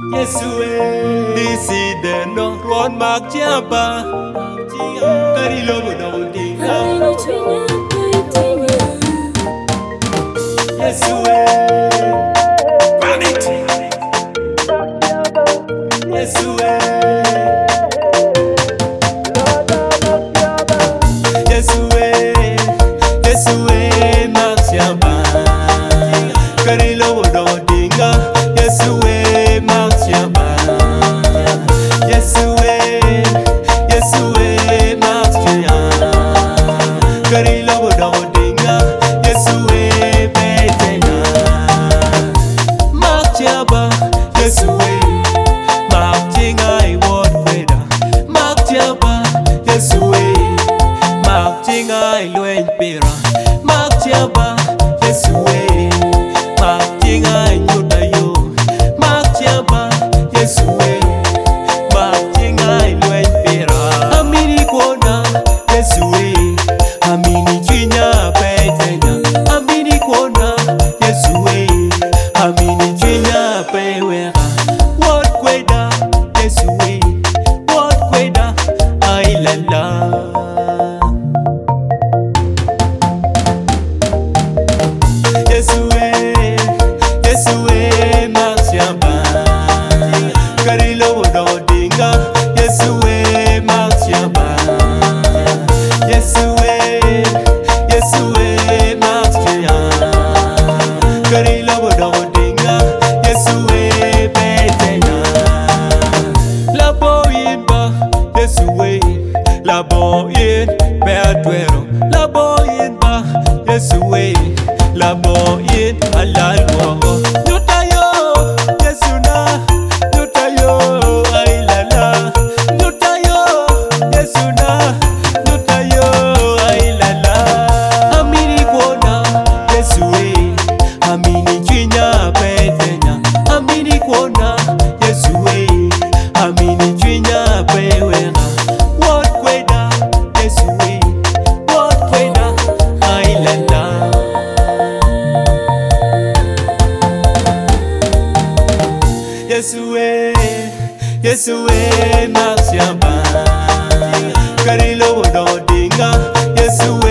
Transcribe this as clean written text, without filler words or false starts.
Yesue, this is the no one mark jamba. Kari lobo no dinga. Yesue, bandit. Yesue, Yesue, Yesue mark jamba. Kari lobo no dinga. Yesue. La boy Pedro, la boy ba Yesue, la boy alalwo. Nutayo, Yesuna, nutayo, ay lala. Nutayo, Yesuna, nutayo, ay lala. Amini kona, Yesue, amini chinya petenya. Amini kona, Yesue, amini chinya pewera. Yesue, Yesue, Maxiamba, Carilo, no dinga, Yesue.